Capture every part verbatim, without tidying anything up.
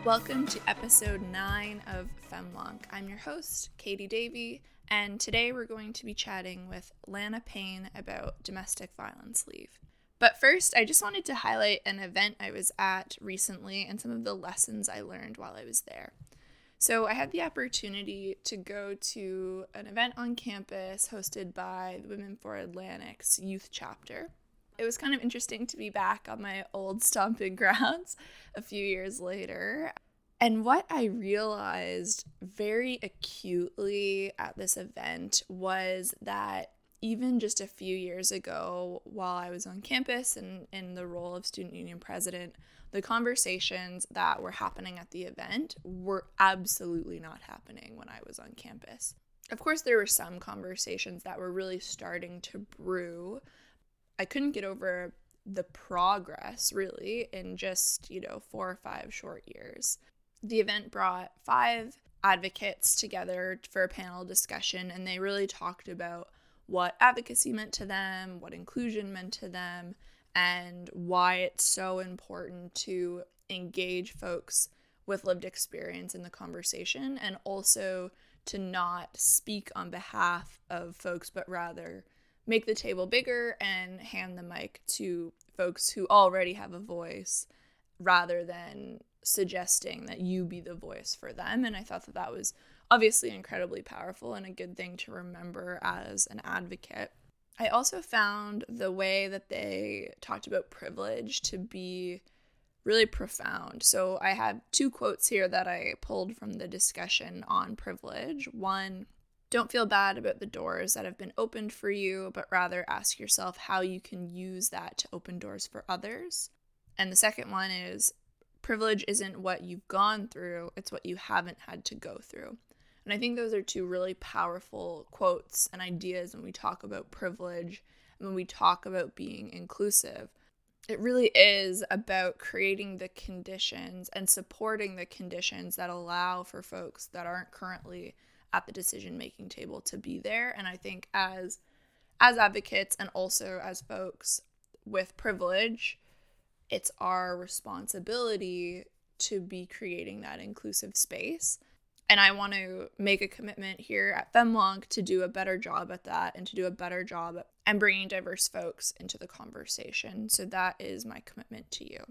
Welcome to episode nine of FemLonk. I'm your host, Katie Davey, and today we're going to be chatting with Lana Payne about domestic violence leave. But first, I just wanted to highlight an event I was at recently and some of the lessons I learned while I was there. So I had the opportunity to go to an event on campus hosted by the Women for Atlantic's youth chapter. It was kind of interesting to be back on my old stomping grounds a few years later. And what I realized very acutely at this event was that even just a few years ago, while I was on campus and in the role of student union president, the conversations that were happening at the event were absolutely not happening when I was on campus. Of course, there were some conversations that were really starting to brew. I couldn't get over the progress, really, in just, you know, four or five short years. The event brought five advocates together for a panel discussion, and they really talked about what advocacy meant to them, what inclusion meant to them, and why it's so important to engage folks with lived experience in the conversation, and also to not speak on behalf of folks, but rather make the table bigger and hand the mic to folks who already have a voice rather than suggesting that you be the voice for them. And I thought that that was obviously incredibly powerful and a good thing to remember as an advocate. I also found the way that they talked about privilege to be really profound. So I have two quotes here that I pulled from the discussion on privilege. One, don't feel bad about the doors that have been opened for you, but rather ask yourself how you can use that to open doors for others. And the second one is, privilege isn't what you've gone through, it's what you haven't had to go through. And I think those are two really powerful quotes and ideas when we talk about privilege and when we talk about being inclusive. It really is about creating the conditions and supporting the conditions that allow for folks that aren't currently at the decision-making table to be there. And I think as as advocates and also as folks with privilege, it's our responsibility to be creating that inclusive space. And I want to make a commitment here at FemLonk to do a better job at that and to do a better job at bringing diverse folks into the conversation. So that is my commitment to you.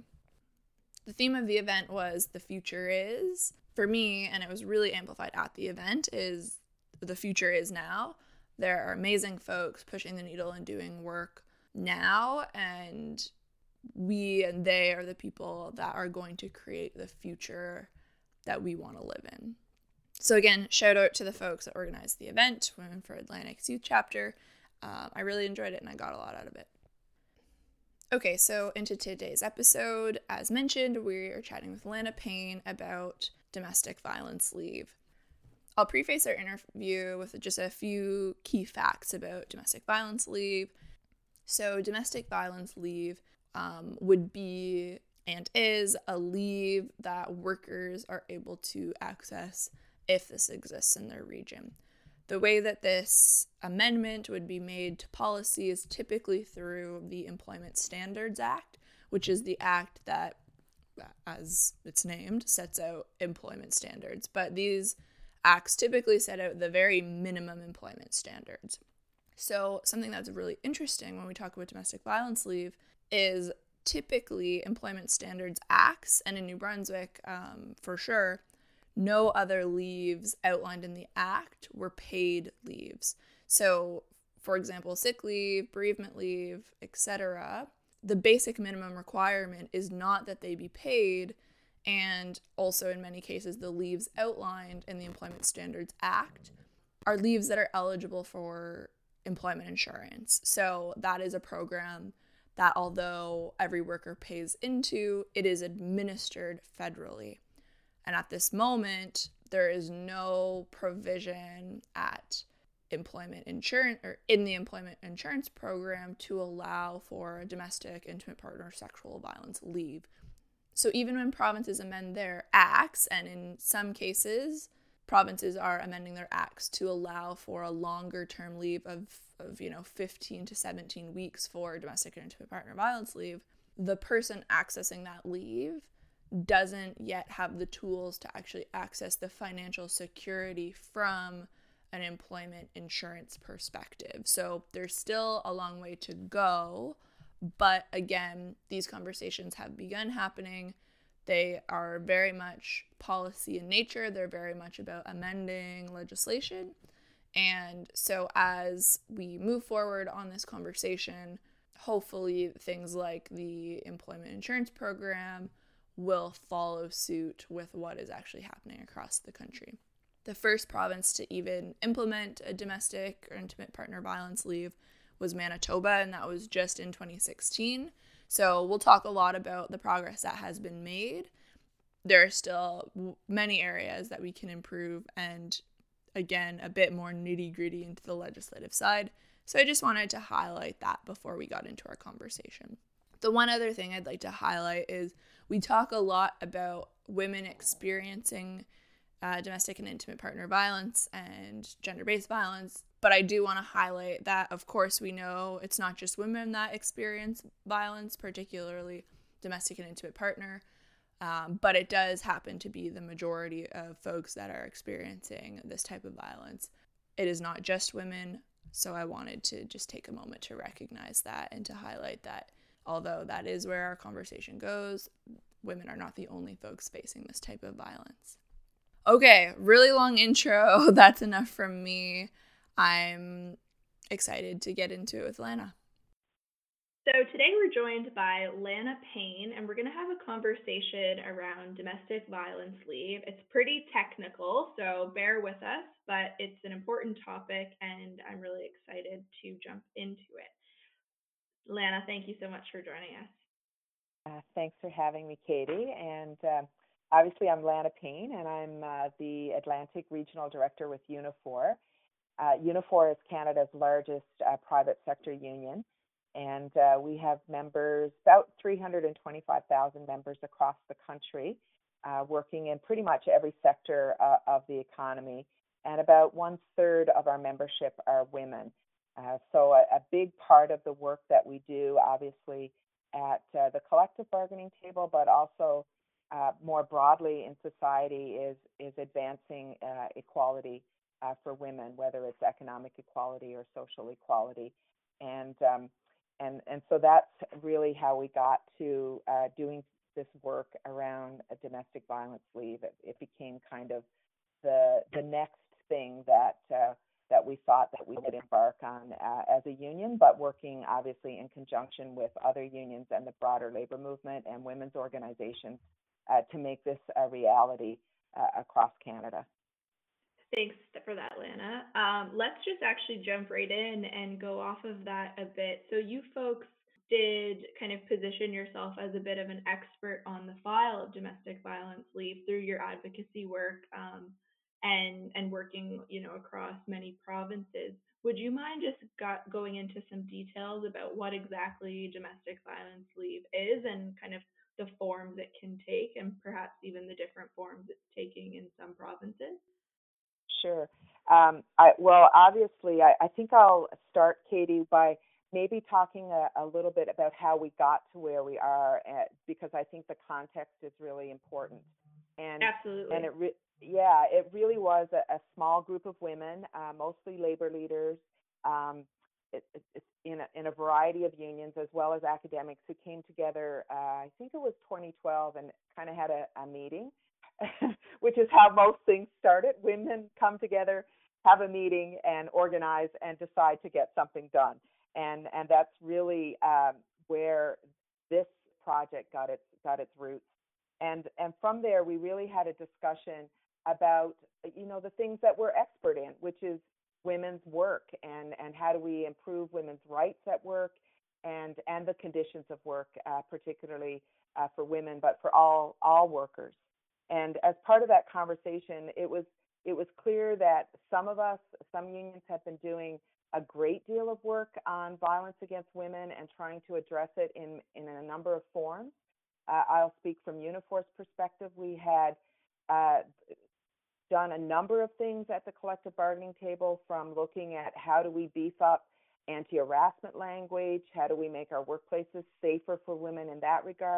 The theme of the event was The Future Is. For me, and it was really amplified at the event, is the future is now. There are amazing folks pushing the needle and doing work now, and we and they are the people that are going to create the future that we want to live in. So again, shout out to the folks that organized the event, Women for Atlantic's youth chapter. Um, I really enjoyed it and I got a lot out of it. Okay, so into today's episode, as mentioned, we are chatting with Lana Payne about domestic violence leave. I'll preface our interview with just a few key facts about domestic violence leave. So domestic violence leave um, would be and is a leave that workers are able to access if this exists in their region. The way that this amendment would be made to policy is typically through the Employment Standards Act, which is the act that, as it's named, sets out employment standards. But these acts typically set out the very minimum employment standards. So something that's really interesting when we talk about domestic violence leave is typically employment standards acts, and in New Brunswick, um, for sure, no other leaves outlined in the act were paid leaves. So, for example, sick leave, bereavement leave, et cetera, the basic minimum requirement is not that they be paid, and also in many cases the leaves outlined in the Employment Standards Act are leaves that are eligible for employment insurance. So that is a program that, although every worker pays into, it is administered federally. And at this moment, there is no provision at employment insurance or in the employment insurance program to allow for a domestic, intimate partner, sexual violence leave. So even when provinces amend their acts, and in some cases, provinces are amending their acts to allow for a longer term leave of, of, you know, fifteen to seventeen weeks for domestic and intimate partner violence leave, the person accessing that leave doesn't yet have the tools to actually access the financial security from an employment insurance perspective. So there's still a long way to go. But again, these conversations have begun happening. They are very much policy in nature. They're very much about amending legislation. And so as we move forward on this conversation, hopefully things like the employment insurance program will follow suit with what is actually happening across the country. The first province to even implement a domestic or intimate partner violence leave was Manitoba, and that was just in twenty sixteen. So we'll talk a lot about the progress that has been made. There are still many areas that we can improve, and again, a bit more nitty-gritty into the legislative side. So I just wanted to highlight that before we got into our conversation. The one other thing I'd like to highlight is we talk a lot about women experiencing uh, domestic and intimate partner violence and gender-based violence, but I do want to highlight that, of course, we know it's not just women that experience violence, particularly domestic and intimate partner, um, but it does happen to be the majority of folks that are experiencing this type of violence. It is not just women, so I wanted to just take a moment to recognize that and to highlight that although that is where our conversation goes, women are not the only folks facing this type of violence. Okay, really long intro. That's enough from me. I'm excited to get into it with Lana. So today we're joined by Lana Payne, and we're going to have a conversation around domestic violence leave. It's pretty technical, so bear with us, but it's an important topic, and I'm really excited to jump into it. Lana, thank you so much for joining us. Uh, thanks for having me, Katie. And uh, obviously, I'm Lana Payne, and I'm uh, the Atlantic Regional Director with Unifor. Uh, Unifor is Canada's largest uh, private sector union, and uh, we have members, about three hundred twenty-five thousand members across the country, uh, working in pretty much every sector uh, of the economy, and about one third of our membership are women. Uh, so a, a big part of the work that we do, obviously, at uh, the collective bargaining table, but also uh, more broadly in society, is is advancing uh, equality uh, for women, whether it's economic equality or social equality, and um, and and so that's really how we got to uh, doing this work around a domestic violence leave. It, it became kind of the the next thing that. Uh, that we thought that we would embark on uh, as a union, but working obviously in conjunction with other unions and the broader labor movement and women's organizations uh, to make this a reality uh, across Canada. Thanks for that, Lana. Um, let's just actually jump right in and go off of that a bit. So you folks did kind of position yourself as a bit of an expert on the file of domestic violence leave through your advocacy work. Um, and and working, you know, across many provinces. Would you mind just got, going into some details about what exactly domestic violence leave is and kind of the forms it can take, and perhaps even the different forms it's taking in some provinces? Sure. Um, I, well, obviously, I, I think I'll start, Katie, by maybe talking a, a little bit about how we got to where we are, at, because I think the context is really important. And Absolutely. And it re- yeah, it really was a, a small group of women, uh, mostly labor leaders, um, it, it, in, a, in a variety of unions, as well as academics, who came together, uh, I think it was twenty twelve, and kind of had a, a meeting, which is how most things started. Women come together, have a meeting, and organize and decide to get something done. And, and that's really um, where this project got its, got its roots. And, and from there, we really had a discussion about, you know, the things that we're expert in, which is women's work, and, and how do we improve women's rights at work, and, and the conditions of work, uh, particularly uh, for women, but for all, all workers. And as part of that conversation, it was, it was clear that some of us, some unions have been doing a great deal of work on violence against women and trying to address it in, in a number of forms. Uh, I'll speak from Unifor's perspective. We had uh, done a number of things at the collective bargaining table, from looking at how do we beef up anti-harassment language, how do we make our workplaces safer for women in that regard,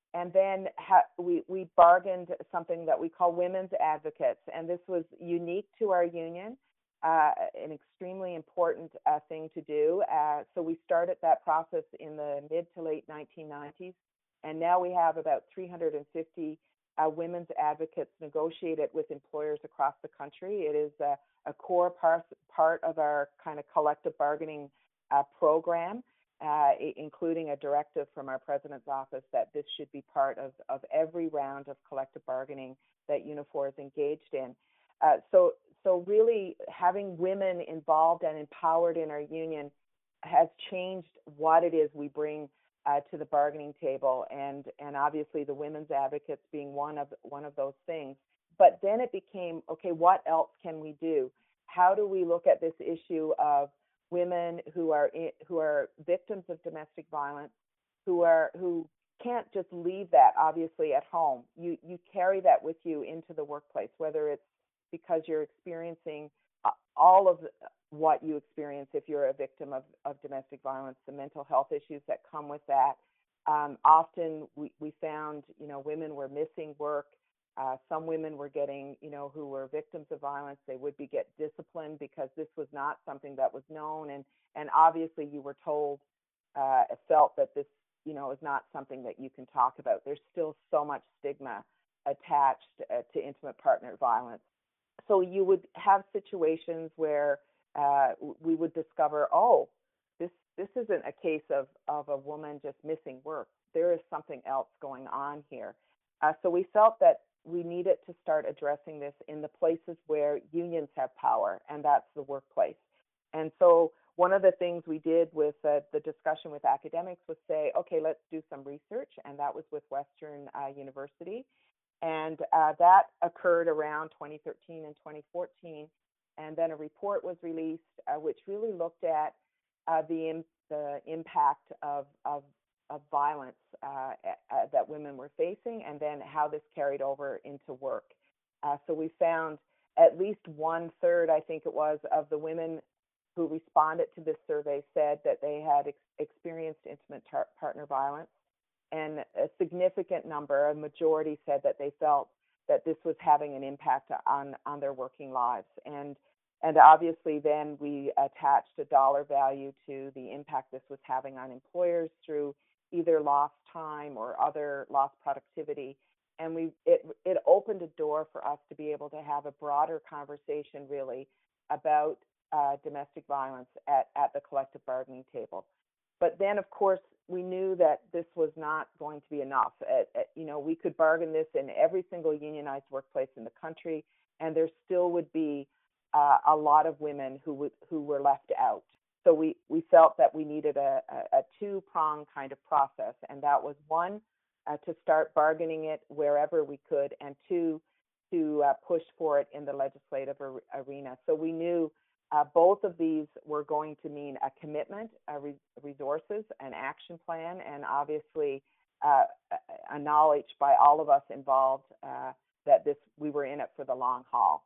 and then ha- we, we bargained something that we call women's advocates. And this was unique to our union, uh, an extremely important uh, thing to do. Uh, so we started that process in the mid to late nineteen nineties. And now we have about three hundred fifty uh, women's advocates negotiated with employers across the country. It is a, a core par- part of our kind of collective bargaining uh, program. Uh, including a directive from our president's office that this should be part of, of every round of collective bargaining that Unifor is engaged in. Uh, so, so really having women involved and empowered in our union has changed what it is we bring uh, to the bargaining table, and and obviously the women's advocates being one of one of those things. But then it became, okay, what else can we do? How do we look at this issue of women who are in, who are victims of domestic violence, who are who can't just leave that obviously at home. You you carry that with you into the workplace, whether it's because you're experiencing all of what you experience if you're a victim of, of domestic violence, the mental health issues that come with that. Um, often we, we found, you know, women were missing work. Uh, some women were getting, you know, who were victims of violence, they would be get disciplined because this was not something that was known. And, and obviously you were told, uh, felt that this, you know, is not something that you can talk about. There's still so much stigma attached uh, to intimate partner violence. So you would have situations where uh, we would discover, oh, this this isn't a case of, of a woman just missing work. There is something else going on here. Uh, so we felt that we needed to start addressing this in the places where unions have power, and that's the workplace. And so one of the things we did with uh, the discussion with academics was say, okay, let's do some research, and that was with Western uh, University. And uh, that occurred around twenty thirteen and twenty fourteen. And then a report was released, uh, which really looked at uh, the, im- the impact of, of, of violence uh, uh, that women were facing, and then how this carried over into work. Uh, so we found at least one third, I think it was, of the women who responded to this survey said that they had ex- experienced intimate tar- partner violence. And a significant number, a majority, said that they felt that this was having an impact on, on their working lives. And, and obviously then we attached a dollar value to the impact this was having on employers through either lost time or other lost productivity. And we it, it opened a door for us to be able to have a broader conversation really about uh, domestic violence at, at the collective bargaining table. But then, of course, we knew that this was not going to be enough. At, at, you know, we could bargain this in every single unionized workplace in the country, and there still would be uh, a lot of women who would who were left out. So we, we felt that we needed a, a, a two-pronged kind of process, and that was one, uh, to start bargaining it wherever we could, and two, to uh, push for it in the legislative ar- arena. So we knew Uh, both of these were going to mean a commitment, a re- resources, an action plan, and obviously uh, a, a knowledge by all of us involved uh, that this we were in it for the long haul.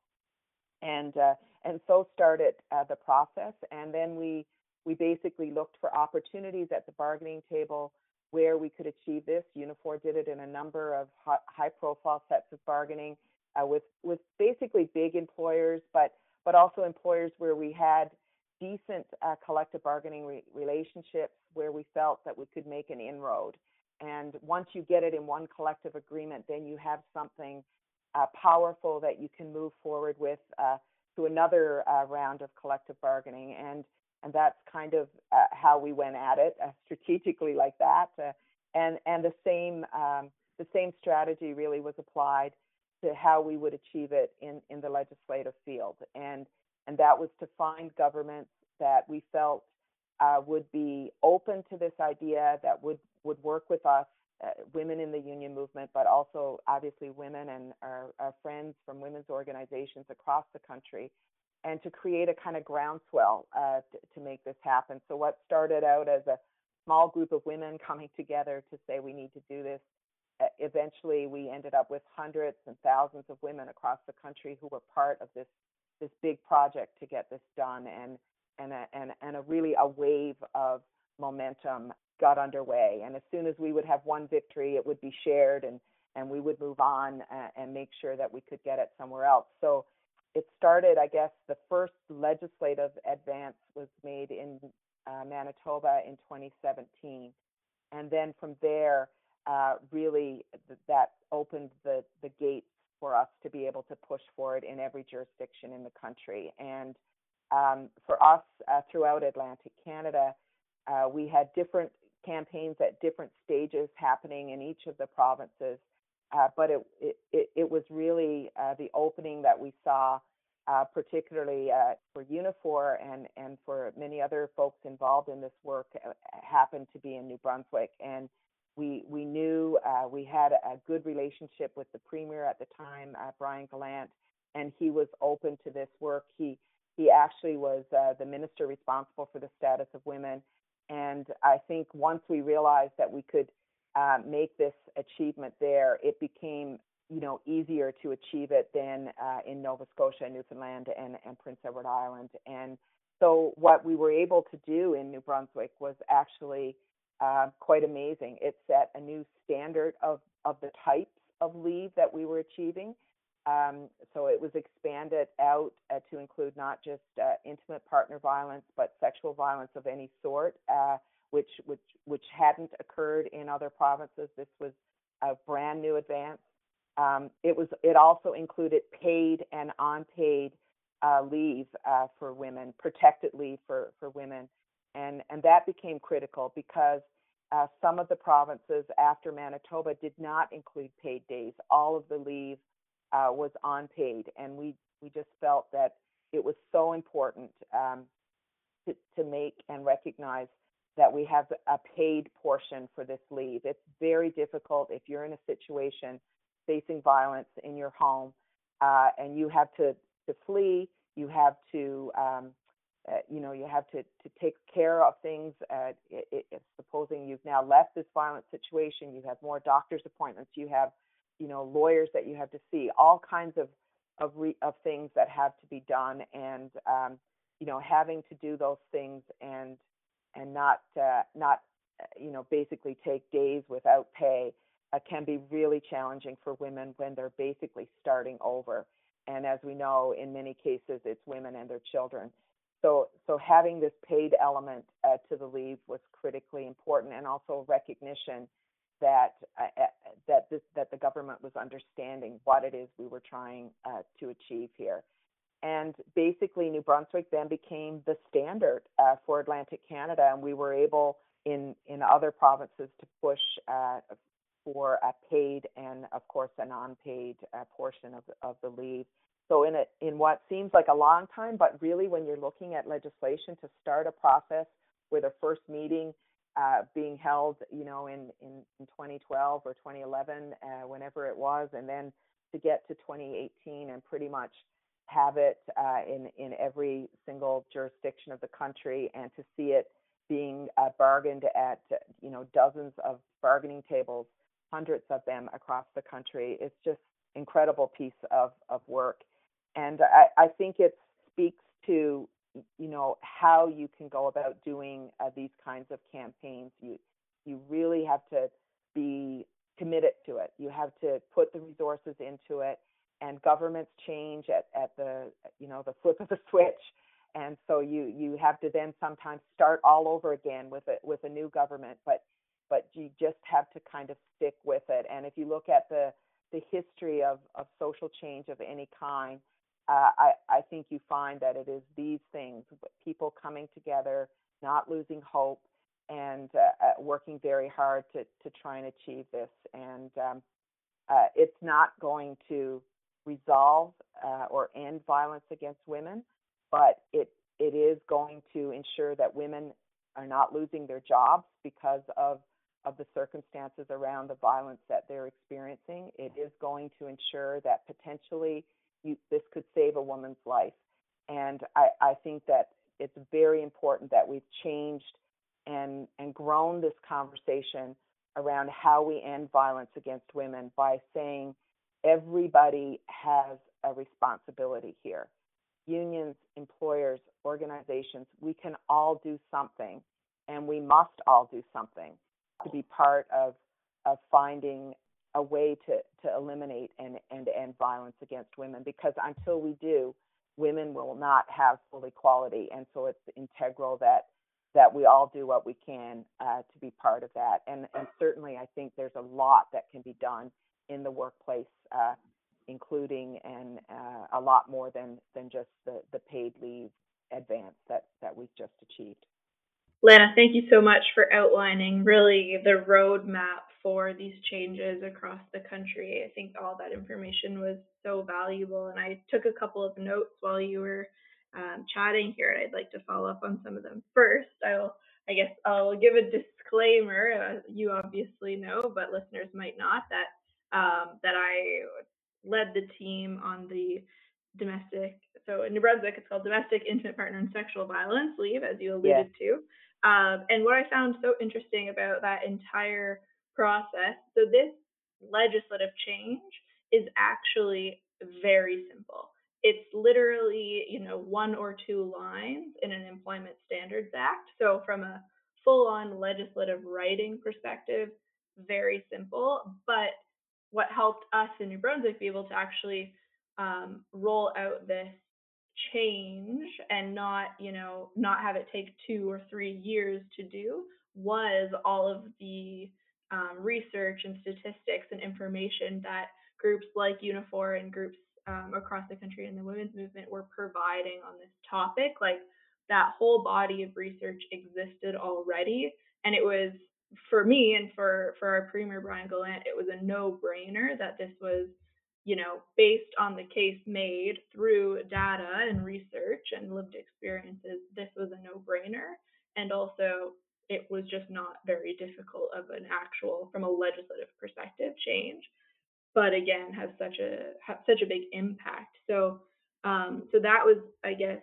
And uh, and so started uh, the process. And then we we basically looked for opportunities at the bargaining table where we could achieve this. Unifor did it in a number of high-profile sets of bargaining uh, with with basically big employers, but but also employers where we had decent uh, collective bargaining re- relationships where we felt that we could make an inroad. And once you get it in one collective agreement, then you have something uh, powerful that you can move forward with uh, to another uh, round of collective bargaining. And and that's kind of uh, how we went at it, uh, strategically like that. Uh, and and the same um, the same strategy really was applied to how we would achieve it in, in the legislative field. And, and that was to find governments that we felt uh, would be open to this idea, that would, would work with us, uh, women in the union movement, but also obviously women and our, our friends from women's organizations across the country, and to create a kind of groundswell uh, to, to make this happen. So what started out as a small group of women coming together to say we need to do this, eventually we ended up with hundreds and thousands of women across the country who were part of this this big project to get this done, and and a, and, and a really a wave of momentum got underway. And as soon as we would have one victory, it would be shared, and, and we would move on uh, and make sure that we could get it somewhere else. So it started, I guess, the first legislative advance was made in uh, Manitoba in twenty seventeen. And then from there, uh, really th- that opened the, the gates for us to be able to push forward in every jurisdiction in the country. And um, for us, uh, throughout Atlantic Canada, uh, we had different campaigns at different stages happening in each of the provinces. Uh, but it, it, it was really uh, the opening that we saw, uh, particularly uh, for Unifor and, and for many other folks involved in this work, uh, happened to be in New Brunswick. And we we knew uh, we had a good relationship with the Premier at the time, uh, Brian Gallant, and he was open to this work. He he actually was uh, the minister responsible for the status of women. And I think once we realized that we could uh, make this achievement there, it became, you know, easier to achieve it than uh, in Nova Scotia, Newfoundland, and, and Prince Edward Island. And so what we were able to do in New Brunswick was actually uh, quite amazing. It set a new standard of, of the types of leave that we were achieving. Um, so it was expanded out uh, to include not just uh, intimate partner violence, but sexual violence of any sort, uh, which which which hadn't occurred in other provinces. This was a brand new advance. Um, it was. It also included paid and unpaid uh, leave uh, for women, protected leave for, for women, and and that became critical because uh, some of the provinces after Manitoba did not include paid days. All of the leave uh, was unpaid, and we we just felt that it was so important um, to to make and recognize that we have a paid portion for this leave. It's very difficult if you're in a situation facing violence in your home, uh, and you have to, to flee, you have to, um, uh, you know, you have to, to take care of things. Uh, it, it, supposing you've now left this violent situation, you have more doctor's appointments, you have, you know, lawyers that you have to see, all kinds of of, re, of things that have to be done, and um, you know, having to do those things and and not uh, not, you know, basically take days without pay. Uh, can be really challenging for women when they're basically starting over. And as we know, in many cases, it's women and their children. So, so having this paid element uh, to the leave was critically important, and also recognition that uh, that this, that the government was understanding what it is we were trying uh, to achieve here. And basically, New Brunswick then became the standard uh, for Atlantic Canada, and we were able in in other provinces to push Uh, for a paid and, of course, a non-paid uh, portion of, of the leave. So in a, in what seems like a long time, but really when you're looking at legislation to start a process with a first meeting uh, being held, you know, in, in, in twenty twelve or twenty eleven, uh, whenever it was, and then to get to twenty eighteen and pretty much have it uh, in, in every single jurisdiction of the country, and to see it being uh, bargained at, you know, dozens of bargaining tables, hundreds of them across the country. It's just incredible piece of, of work. And I, I think it speaks to, you know, how you can go about doing uh, these kinds of campaigns. You, you really have to be committed to it. You have to put the resources into it, and governments change at, at the, you know, the flip of a switch. And so you, you have to then sometimes start all over again with a, with a new government. But but you just have to kind of stick with it. And if you look at the, the history of, of social change of any kind, uh, I, I think you find that it is these things, people coming together, not losing hope, and uh, uh, working very hard to, to try and achieve this. And um, uh, it's not going to resolve uh, or end violence against women, but it it is going to ensure that women are not losing their jobs because of of the circumstances around the violence that they're experiencing. It is going to ensure that potentially you, this could save a woman's life. And I, I think that it's very important that we've changed and, and grown this conversation around how we end violence against women by saying everybody has a responsibility here. Unions, employers, organizations, we can all do something, and we must all do something. to be part of of finding a way to, to eliminate and, and end violence against women, because until we do, women will not have full equality. And so it's integral that that we all do what we can uh, to be part of that. And, and certainly I think there's a lot that can be done in the workplace, uh, including and uh, a lot more than, than just the, the paid leave advance that, that we've just achieved. Lana, thank you so much for outlining really the roadmap for these changes across the country. I think all that information was so valuable, and I took a couple of notes while you were um, chatting here, and I'd like to follow up on some of them. First, I'll, I guess I'll give a disclaimer. Uh, you obviously know, but listeners might not, that um, that I led the team on the domestic, so in New Brunswick, it's called Domestic, Intimate Partner, and Sexual Violence Leave, as you alluded yes. to. Um, and what I found so interesting about that entire process, so this legislative change is actually very simple. It's literally, you know, one or two lines in an Employment Standards Act. So from a full-on legislative writing perspective, very simple. But what helped us in New Brunswick be able to actually um, roll out this change and not, you know, not have it take two or three years to do was all of the um, research and statistics and information that groups like Unifor and groups um, across the country in the women's movement were providing on this topic. Like, that whole body of research existed already, and it was, for me and for for our Premier Brian Gallant, it was a no-brainer that this was, you know, based on the case made through data and research and lived experiences, this was a no-brainer. And also, it was just not very difficult of an actual, from a legislative perspective, change. But again, has such a has such a big impact. So, um, so that was, I guess,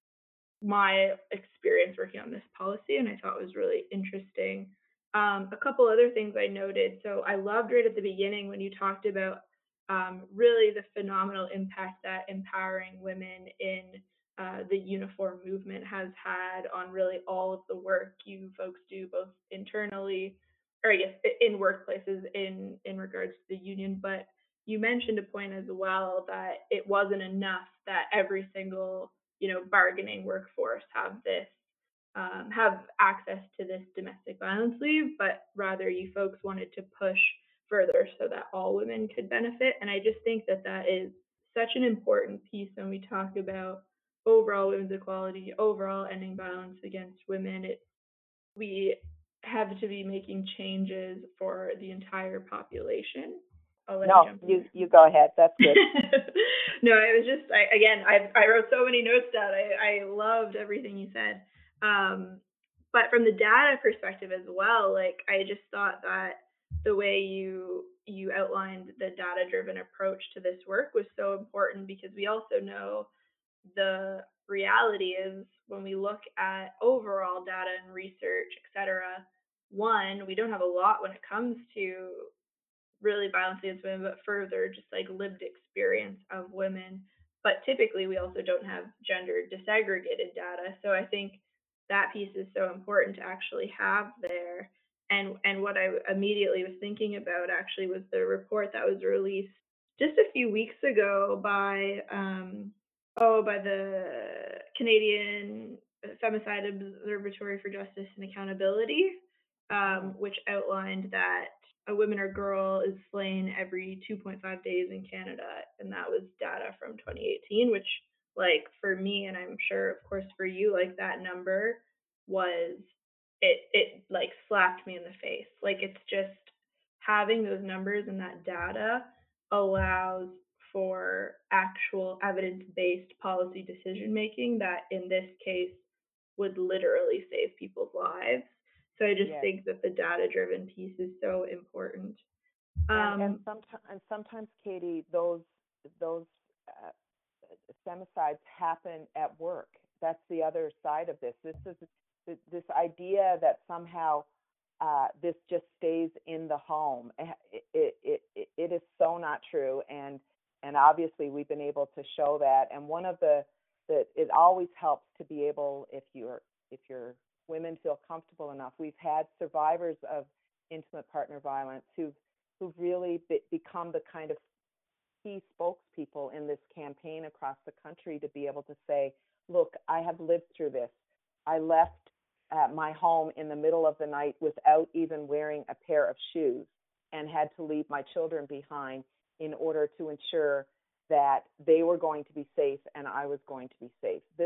my experience working on this policy, and I thought it was really interesting. Um, a couple other things I noted. So I loved right at the beginning when you talked about um, really the phenomenal impact that empowering women in uh, the uniform movement has had on really all of the work you folks do, both internally, or I guess in workplaces in, in regards to the union. But you mentioned a point as well that it wasn't enough that every single, you know, bargaining workforce have this um, have access to this domestic violence leave, but rather you folks wanted to push further so that all women could benefit. And I just think that that is such an important piece when we talk about overall women's equality, overall ending violence against women. It, we have to be making changes for the entire population. I'll let no, you, jump you, you go ahead. That's good. No, it was just, I, again, I, I wrote so many notes down. I, I loved everything you said. Um, but from the data perspective as well, like, I just thought that the way you you outlined the data-driven approach to this work was so important, because we also know the reality is when we look at overall data and research, et cetera, one, we don't have a lot when it comes to really violence against women, but further just like lived experience of women. But typically we also don't have gender disaggregated data. So I think that piece is so important to actually have there. And and what I immediately was thinking about actually was the report that was released just a few weeks ago by um, oh by the Canadian Femicide Observatory for Justice and Accountability, um, which outlined that a woman or girl is slain every two point five days in Canada, and that was data from twenty eighteen, which, like, for me, and I'm sure of course for you, like, that number was it it like slapped me in the face. Like, it's just having those numbers and that data allows for actual evidence-based policy decision making that in this case would literally save people's lives. So I just yes. think that the data-driven piece is so important. Um, and, and, sometimes, and sometimes, Katie, those those uh, femicides happen at work. That's the other side of this. This is this idea that somehow uh, this just stays in the home. It, it, it, it is so not true, and and obviously we've been able to show that. And one of the that it always helps to be able, if you're if you're women feel comfortable enough. We've had survivors of partner violence who've, who've really be, become the kind of key spokespeople in this campaign across the country to be able to say, look, I have lived through this. I left uh, my home in the middle of the night without even wearing a pair of shoes and had to leave my children behind in order to ensure that they were going to be safe and I was going to be safe. This,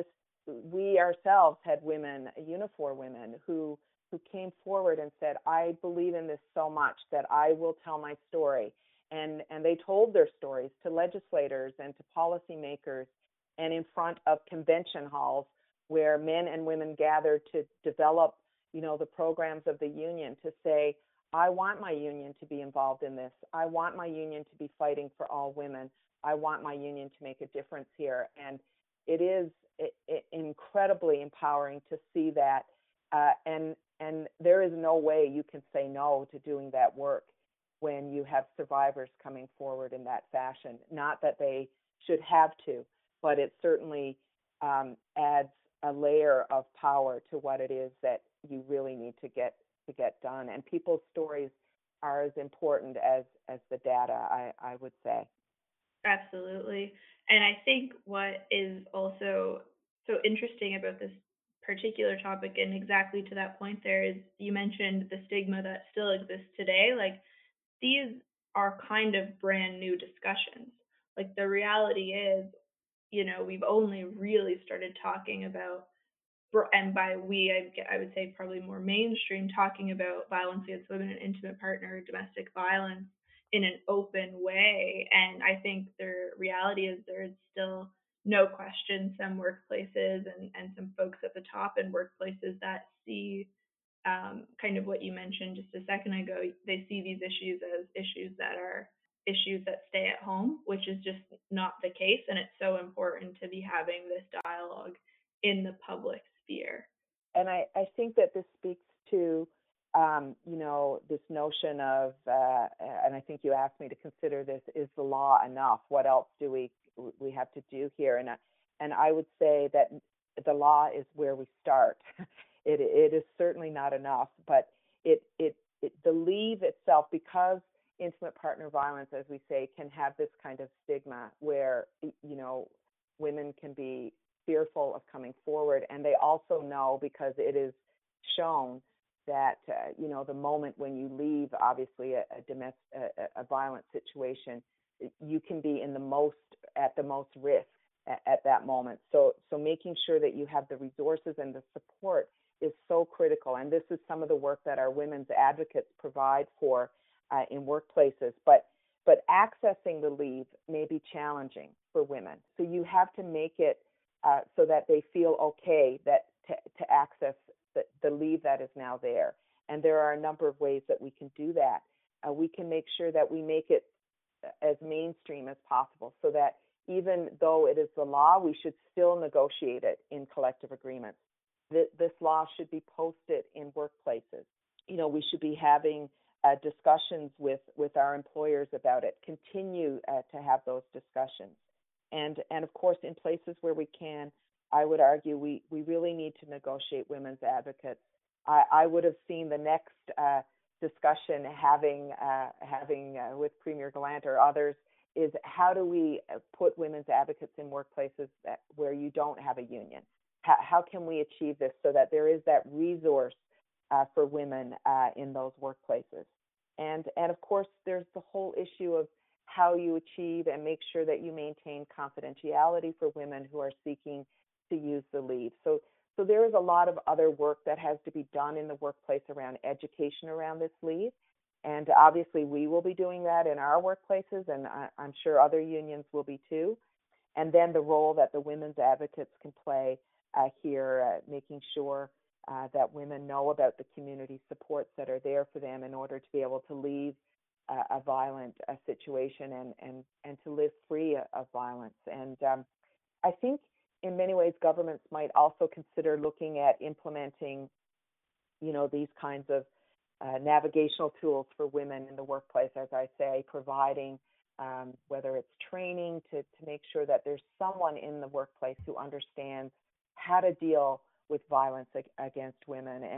we ourselves had women, Unifor women, who who came forward and said, I believe in this so much that I will tell my story. And, and they told their stories to legislators and to policymakers and in front of convention halls where men and women gathered to develop, you know, the programs of the union to say, I want my union to be involved in this. I want my union to be fighting for all women. I want my union to make a difference here. And it is it, it, incredibly empowering to see that. Uh, and and there is no way you can say no to doing that work when you have survivors coming forward in that fashion. Not that they should have to, but it certainly um, adds a layer of power to what it is that you really need to get to get done. And people's stories are as important as as the data, I, I would say. Absolutely. And I think what is also so interesting about this particular topic, and exactly to that point there, is you mentioned the stigma that still exists today. Like, these are kind of brand new discussions. Like, the reality is, you know, we've only really started talking about, and by we, I, I would say probably more mainstream, talking about violence against women and intimate partner, domestic violence in an open way. And I think the reality is there's still no question some workplaces and, and some folks at the top in workplaces that see um, kind of what you mentioned just a second ago. They see these issues as issues that are issues that stay at home, which is just not the case. And it's so important to be having this dialogue in the public sphere. And I, I think that this speaks to, um, you know, this notion of, uh, and I think you asked me to consider this, is the law enough? What else do we we have to do here? And, and I would say that the law is where we start. It, it is certainly not enough, but it, it, it the leave itself, because intimate partner violence, as we say, can have this kind of stigma where, you know, women can be fearful of coming forward, and they also know, because it is shown that uh, you know, the moment when you leave, obviously a, a domestic, a, a violent situation, you can be in the most at the most risk at, at that moment. So, so making sure that you have the resources and the support is so critical, and this is some of the work that our women's advocates provide for uh, in workplaces. But but accessing the leave may be challenging for women, so you have to make it Uh, so that they feel okay that to, to access the, the leave that is now there. And there are a number of ways that we can do that. Uh, we can make sure that we make it as mainstream as possible, so that even though it is the law, we should still negotiate it in collective agreements. Th- this law should be posted in workplaces. You know, we should be having uh, discussions with, with our employers about it, continue uh, to have those discussions. And, and of course, in places where we can, I would argue we, we really need to negotiate women's advocates. I, I would have seen the next uh, discussion having, uh, having uh, with Premier Gallant or others is, how do we put women's advocates in workplaces that, where you don't have a union? How, how can we achieve this so that there is that resource uh, for women uh, in those workplaces? And, and of course, there's the whole issue of how you achieve and make sure that you maintain confidentiality for women who are seeking to use the leave. So, so there is a lot of other work that has to be done in the workplace around education around this leave. And obviously we will be doing that in our workplaces, and I, I'm sure other unions will be too. And then the role that the women's advocates can play uh, here, uh, making sure uh, that women know about the community supports that are there for them in order to be able to leave uh, a violent uh, situation and, and, and to live free of violence. And um, I think in many ways governments might also consider looking at implementing, you know, these kinds of uh, navigational tools for women in the workplace, as I say, providing um, whether it's training to, to make sure that there's someone in the workplace who understands how to deal with violence ag- against women. And,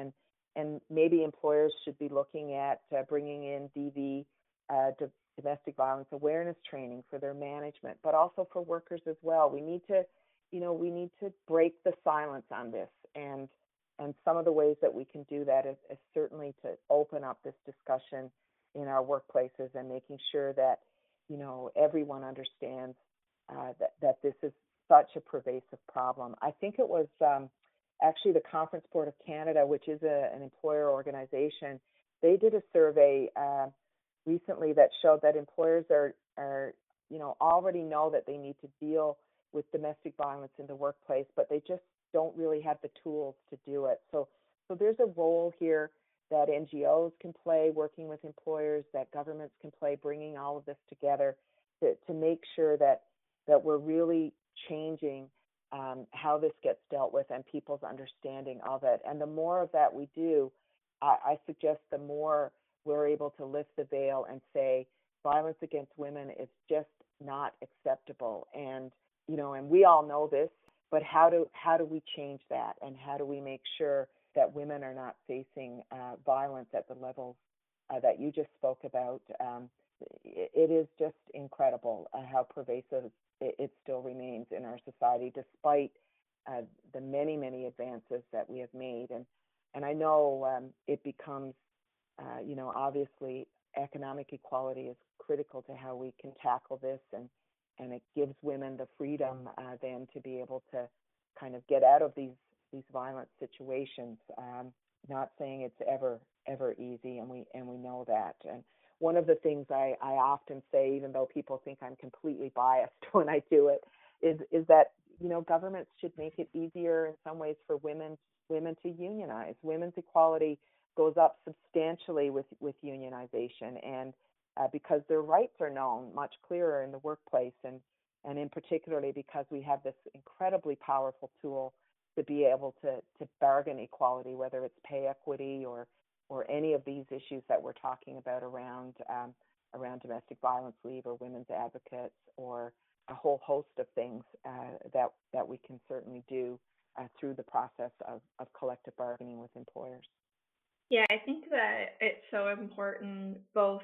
and maybe employers should be looking at uh, bringing in D V, uh, d- domestic violence awareness training for their management, but also for workers as well. We need to, you know, we need to break the silence on this, and and some of the ways that we can do that is, is certainly to open up this discussion in our workplaces and making sure that, you know, everyone understands uh, that that this is such a pervasive problem. I think it was um, actually the Conference Board of Canada, which is a, an employer organization. They did a survey uh, recently that showed that employers are are you know already know that they need to deal with domestic violence in the workplace, but they just don't really have the tools to do it. So so there's a role here that N G Os can play working with employers, that governments can play bringing all of this together to, to make sure that that we're really changing um, how this gets dealt with and people's understanding of it. And the more of that we do, I, I suggest the more we're able to lift the veil and say violence against women is just not acceptable. And you know, and we all know this, but how do how do we change that, and how do we make sure that women are not facing uh, violence at the levels uh, that you just spoke about? Um, it, it is just incredible uh, how pervasive it, it still remains in our society, despite uh, the many many advances that we have made. And and I know um, it becomes, uh, you know, obviously economic equality is critical to how we can tackle this, and and it gives women the freedom uh, then to be able to kind of get out of these these violent situations. Um, not saying it's ever ever easy, and we and we know that. And one of the things I, I often say, even though people think I'm completely biased when I do it, is is that you know governments should make it easier in some ways for women women to unionize. Women's equality goes up substantially with with unionization, and uh, because their rights are known much clearer in the workplace, and and in particularly because we have this incredibly powerful tool to be able to to bargain equality, whether it's pay equity or or any of these issues that we're talking about around um, around domestic violence leave or women's advocates, or a whole host of things uh, that that we can certainly do uh, through the process of, of collective bargaining with employers. Yeah, I think that it's so important both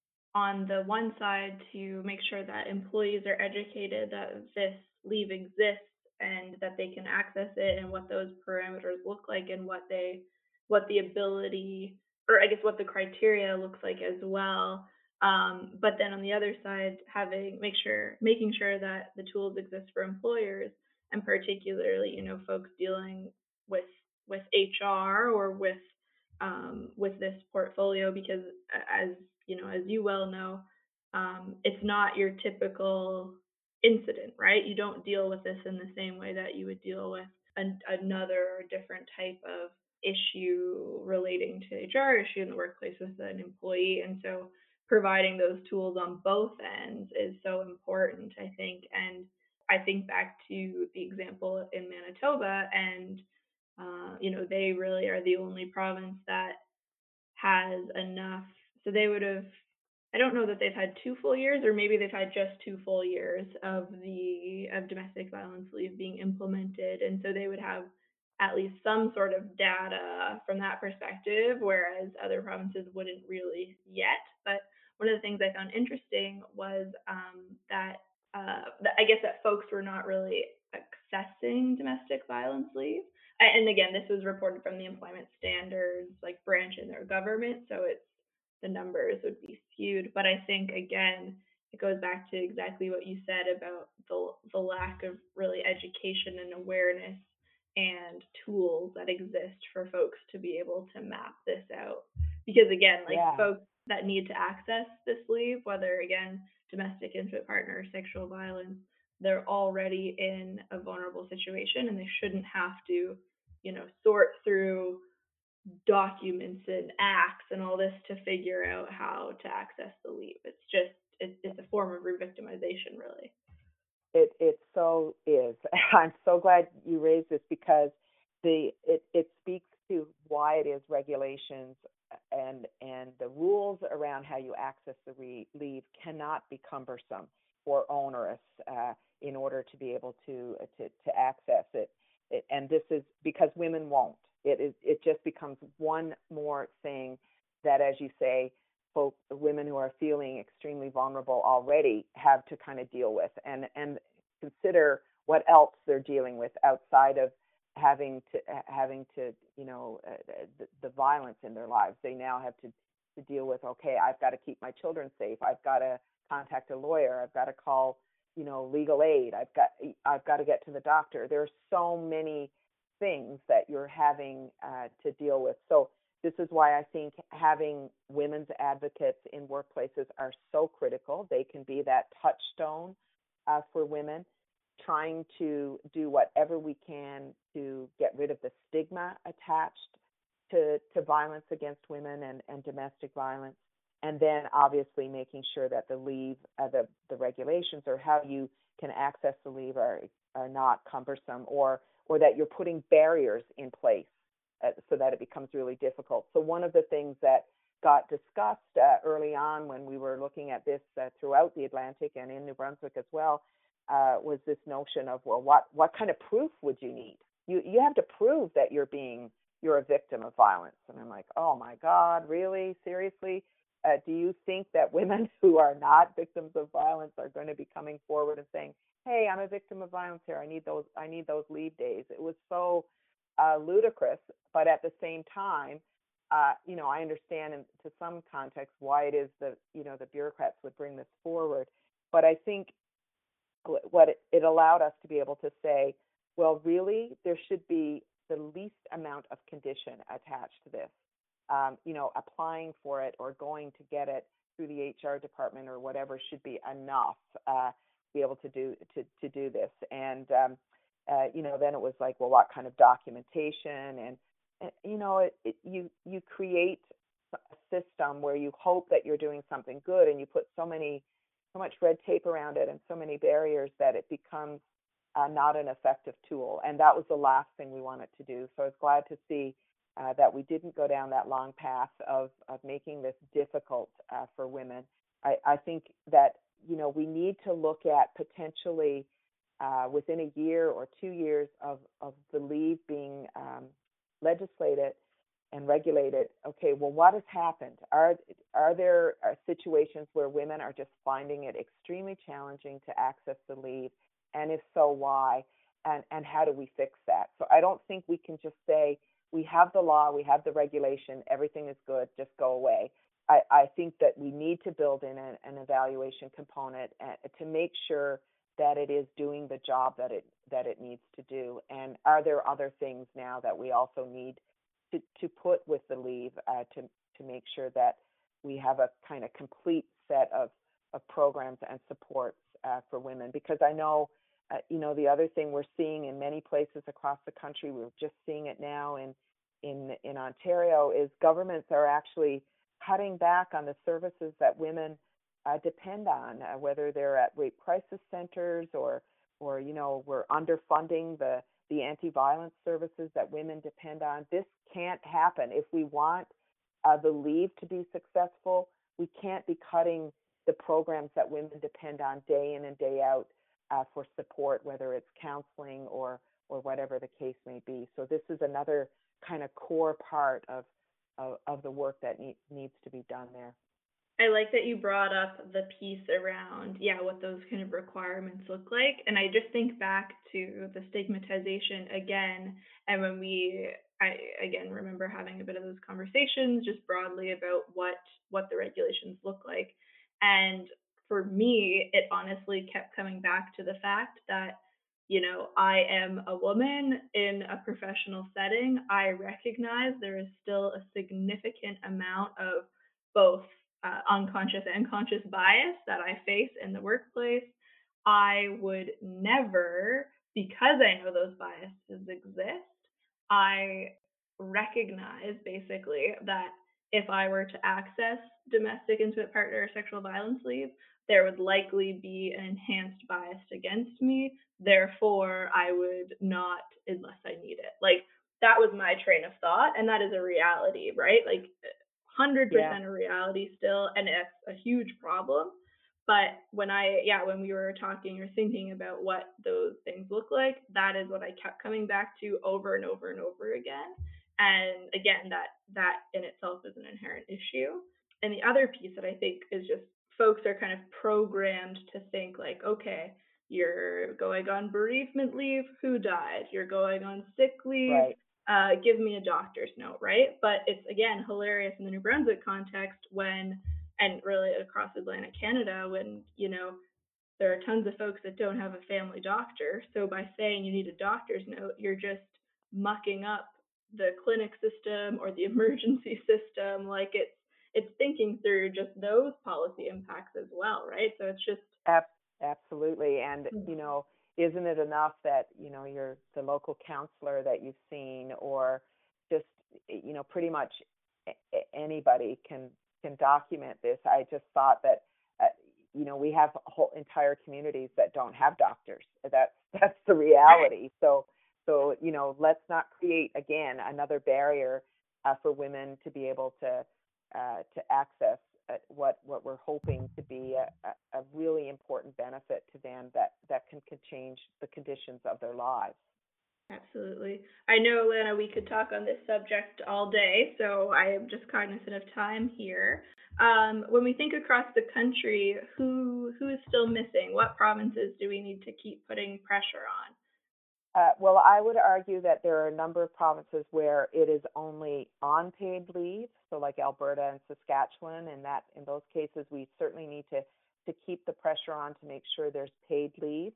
on the one side to make sure that employees are educated that this leave exists and that they can access it, and what those parameters look like, and what they what the ability, or I guess what the criteria looks like as well. Um, but then on the other side, having make sure making sure that the tools exist for employers, and particularly, you know, folks dealing with with H R or with um, with this portfolio, because as you know, as you well know, um, it's not your typical incident, right? You don't deal with this in the same way that you would deal with an, another or different type of issue relating to H R issue in the workplace with an employee. And so providing those tools on both ends is so important, I think. And I think back to the example in Manitoba, and uh, you know, they really are the only province that has enough. So they would have, I don't know that they've had two full years, or maybe they've had just two full years of the of domestic violence leave being implemented. And so they would have at least some sort of data from that perspective, whereas other provinces wouldn't really yet. But one of the things I found interesting was um, that, uh, that I guess that folks were not really accessing domestic violence leave. And again, this was reported from the Employment Standards like branch in their government, so it's the numbers would be skewed. But I think again, it goes back to exactly what you said about the the lack of really education and awareness and tools that exist for folks to be able to map this out. Because again, like Yeah. folks that need to access this leave, whether again domestic, intimate partner, sexual violence, they're already in a vulnerable situation, and they shouldn't have to, you know, sort through documents and acts and all this to figure out how to access the leave. It's just it's, it's a form of re-victimization, really. It it so is. I'm so glad you raised this, because the it, it speaks to why it is regulations and and the rules around how you access the re- leave cannot be cumbersome or onerous uh, in order to be able to to, to access it. it. And this is because women won't. it is it just becomes one more thing that, as you say, folks, the women who are feeling extremely vulnerable already have to kind of deal with and and consider what else they're dealing with outside of having to having to you know uh, the, the violence in their lives. They now have to to deal with, okay, I've got to keep my children safe. I've got to contact a lawyer. I've got to call, you know, legal aid. I've got I've got to get to the doctor. There are so many things that you're having uh, to deal with. So this is why I think having women's advocates in workplaces are so critical. They can be that touchstone uh, for women, trying to do whatever we can to get rid of the stigma attached to, to violence against women and, and domestic violence. And then obviously making sure that the leave, uh, the, the regulations or how you can access the leave are, are not cumbersome, or, or that you're putting barriers in place uh, so that it becomes really difficult. So one of the things that got discussed uh, early on when we were looking at this uh, throughout the Atlantic and in New Brunswick as well uh, was this notion of, well, what, what kind of proof would you need? You, you have to prove that you're being, you're a victim of violence. And I'm like, oh my God, really? Seriously? Uh, do you think that women who are not victims of violence are going to be coming forward and saying, hey, I'm a victim of violence here. I need those, I need those leave days. It was so uh, ludicrous, but at the same time, uh, you know, I understand in, to some context why it is that, you know, the bureaucrats would bring this forward. But I think what it, it allowed us to be able to say, well, really, there should be the least amount of condition attached to this. Um, you know, applying for it or going to get it through the H R department or whatever should be enough uh, to be able to do to, to do this. And um, uh, you know, then it was like, well, what kind of documentation? And, and you know, it, it, you you create a system where you hope that you're doing something good, and you put so many so much red tape around it and so many barriers that it becomes uh, not an effective tool. And that was the last thing we wanted to do. So I was glad to see Uh, that we didn't go down that long path of, of making this difficult uh, for women. I, I think that, you know, we need to look at potentially uh, within a year or two years of, of the leave being um, legislated and regulated. Okay, well, what has happened? Are, are there are situations where women are just finding it extremely challenging to access the leave? And if so, why? And, and how do we fix that? So I don't think we can just say, we have the law, we have the regulation, everything is good, just go away. I, I think that we need to build in an, an evaluation component uh, to make sure that it is doing the job that it that it needs to do. And are there other things now that we also need to, to put with the leave uh, to, to make sure that we have a kind of complete set of, of programs and supports uh, for women? Because I know Uh, you know, the other thing we're seeing in many places across the country, we're just seeing it now in in in Ontario, is governments are actually cutting back on the services that women uh, depend on, uh, whether they're at rape crisis centers or or you know, we're underfunding the the anti-violence services that women depend on. This can't happen. If we want uh, the leave to be successful, we can't be cutting the programs that women depend on day in and day out Uh, for support, whether it's counseling or or whatever the case may be. So this is another kind of core part of of, of the work that need, needs to be done there. I like that you brought up the piece around, yeah, what those kind of requirements look like. And I just think back to the stigmatization again. And when we, I again remember having a bit of those conversations just broadly about what what the regulations look like. And for me, it honestly kept coming back to the fact that, you know, I am a woman in a professional setting. I recognize there is still a significant amount of both uh, unconscious and conscious bias that I face in the workplace. I would never, because I know those biases exist, I recognize basically that if I were to access domestic, intimate partner, or sexual violence leave, there would likely be an enhanced bias against me. Therefore, I would not unless I need it. Like, that was my train of thought, and that is a reality, right? Like, one hundred percent Yeah. a reality still, and it's a huge problem. But when I, yeah, when we were talking or thinking about what those things look like, that is what I kept coming back to over and over and over again. And again, that that in itself is an inherent issue. And the other piece that I think is just folks are kind of programmed to think like, okay, you're going on bereavement leave, who died? You're going on sick leave, Right. uh, give me a doctor's note, right? But it's again hilarious in the New Brunswick context when, and really across Atlantic Canada, when, you know, there are tons of folks that don't have a family doctor. So by saying you need a doctor's note, you're just mucking up the clinic system or the emergency system. Like it's it's thinking through just those policy impacts as well, right? So it's just Ab- absolutely. And, you know, isn't it enough that, you know, you're the local counselor that you've seen, or just, you know, pretty much anybody can can document this. I just thought that, uh, you know, we have whole entire communities that don't have doctors. That's that's the reality. So so you know, let's not create again another barrier uh, for women to be able to uh, to access uh, what what we're hoping to be a, a, a really important benefit to them that that can, can change the conditions of their lives. Absolutely. I know, Lana, we could talk on this subject all day, so I am just cognizant of time here. Um, when we think across the country, who who is still missing? What provinces do we need to keep putting pressure on? Uh, well, I would argue that there are a number of provinces where it is only unpaid leave, so like Alberta and Saskatchewan, and that in those cases we certainly need to to keep the pressure on to make sure there's paid leave.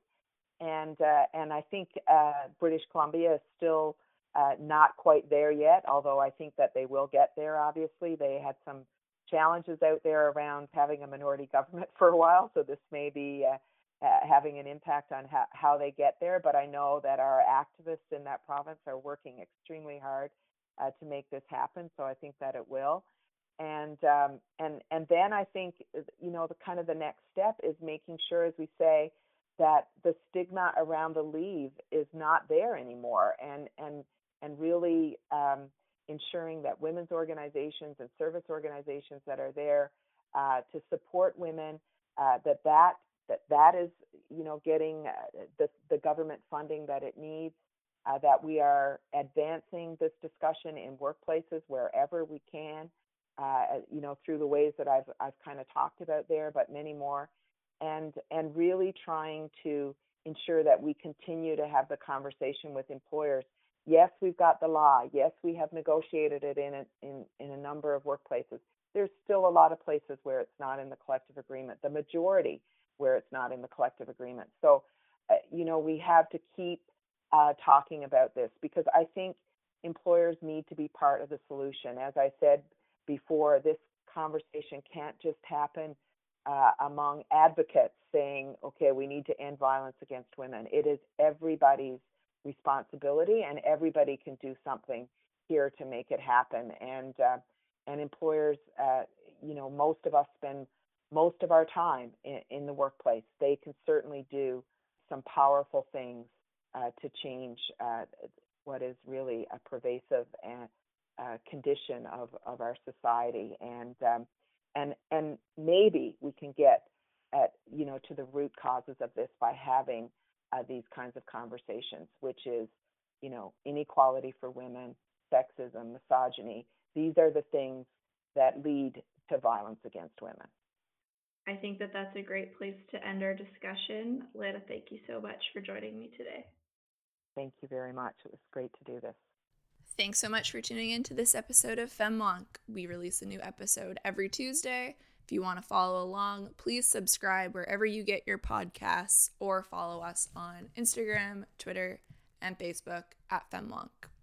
And uh, and I think uh, British Columbia is still uh, not quite there yet, although I think that they will get there. Obviously, they had some challenges out there around having a minority government for a while, so this may be uh, uh, having an impact on how, how they get there. But I know that our activists in that province are working extremely hard uh, to make this happen, so I think that it will. And um, and and then I think, you know, the kind of the next step is making sure, as we say, that the stigma around the leave is not there anymore, and and and really um, ensuring that women's organizations and service organizations that are there uh, to support women, uh, that that that that is, you know, getting uh, the the government funding that it needs, uh, that we are advancing this discussion in workplaces wherever we can, uh, you know, through the ways that I've I've kind of talked about there, but many more. And and really trying to ensure that we continue to have the conversation with employers. Yes, we've got the law. Yes, we have negotiated it in a, in in a number of workplaces. There's still a lot of places where it's not in the collective agreement. The majority where it's not in the collective agreement. So, uh, you know, we have to keep uh, talking about this, because I think employers need to be part of the solution. As I said before, this conversation can't just happen Uh, among advocates saying, okay, we need to end violence against women. It is everybody's responsibility, and everybody can do something here to make it happen. And uh, and employers, uh, you know, most of us spend most of our time in, in the workplace. They can certainly do some powerful things uh, to change uh, what is really a pervasive and, uh, condition of, of our society. And um, and and maybe we can get at, you know, to the root causes of this by having uh, these kinds of conversations, which is, you know, inequality for women, sexism, misogyny. These are the things that lead to violence against women. I think that that's a great place to end our discussion. Lana, thank you so much for joining me today. Thank you very much. It was great to do this. Thanks so much for tuning in to this episode of FemLonk. We release a new episode every Tuesday. If you want to follow along, please subscribe wherever you get your podcasts, or follow us on Instagram, Twitter, and Facebook at FemLonk.